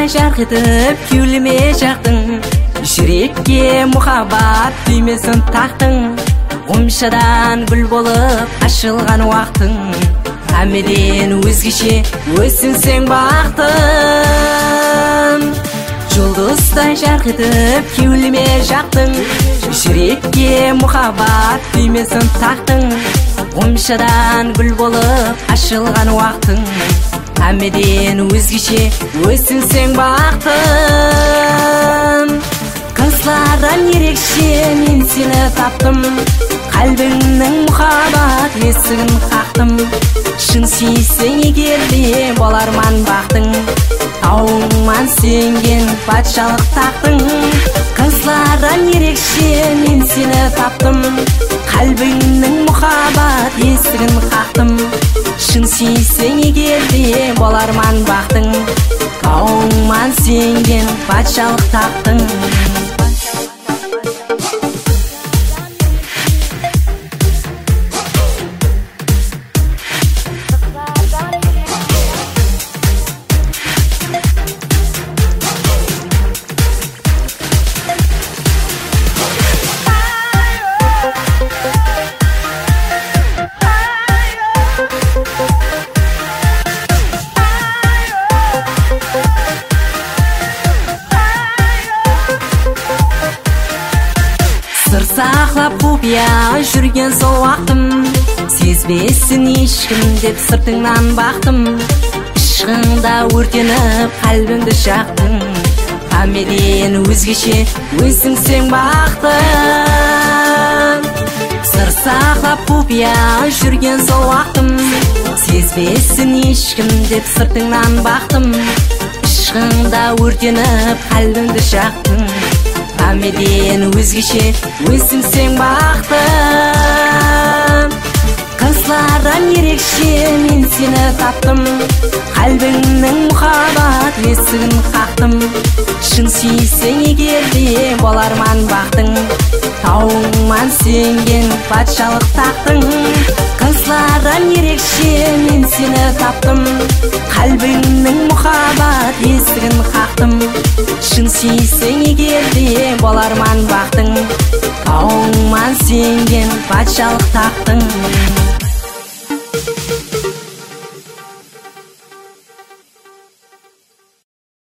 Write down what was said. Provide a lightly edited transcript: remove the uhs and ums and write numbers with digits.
жарқ етіп кеуліме жақтың, жүрекке мұхаббат түймесін тақтың, ғұмшадан гүл болып ашылған уақытың, әмеден өзгеше өссің сен бақтың. Жұлдыздай жарқ етіп кеуліме жақтың, жүрекке мұхаббат түймесін тақтың, ғұмшадан гүл болып ашылған уақытың, әмеден өзгеше өссің сен бақтың. Қызлардан ерекше мен сені таптым, қалбіңнің мұхаббат есігін қақтым. Шын сүйсең егер де боларман бақтың, тауыңман сенген патшалық тақтың. Қызлардан ерекше мен сені таптым, қалбіңнің мұхаббат есігін қақтым. Шын сүйсең егер де боларман бақтың, тауыңман сенген патшалық тақтың. Сыр сақлап құпия жүрген сол уақытым, сезбесін ешкім деп сыртыңнан бақтым. Ішқыңда өртеніп қалбіңді жақтың, әмеден өзгеше өзің сен бақтың. Сыр сақлап құпия жүрген сол уақытым, сезбесін ешкім деп сыртыңнан бақтым. Ішқыңда өртеніп қалбіңді жақтың, әмеден өзгеше өзің сен бақтың. Қызлардан ерекше мен сені таптым, қалбіңнің мұхаббат есігін қақтым. Шын сүйсең егер де боларман бақтың, тауыңман сенген патшалық тақтың. Қызлардан ерекше мен сені таптым, қалбіңнің мұхаббат есігін қақтым. Шын сүйсең егер де боларман бақтың, тауыңман сенген патшалық тақтың.